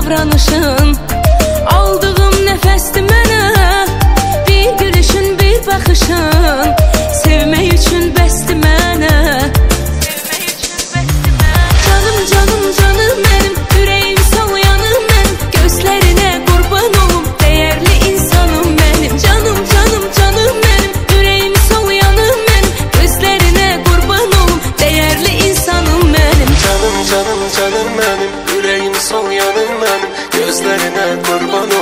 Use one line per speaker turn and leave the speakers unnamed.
davranışın. Aldığım nəfəsdir mənə, bir gülüşün, bir baxışın. Sevmək üçün bəsdir mənə. Canım, canım, canım mənim, ürəyim soğuyanım mənim. Gözlərinə qurban olum, dəyərli insanım mənim. Canım, canım, canım mənim, ürəyim soğuyanım mənim. Gözlərinə qurban olum, dəyərli insanım mənim.
Canım, canım, canım mənim, ürəyim soğuyanım mənim. Gözlərinə qurban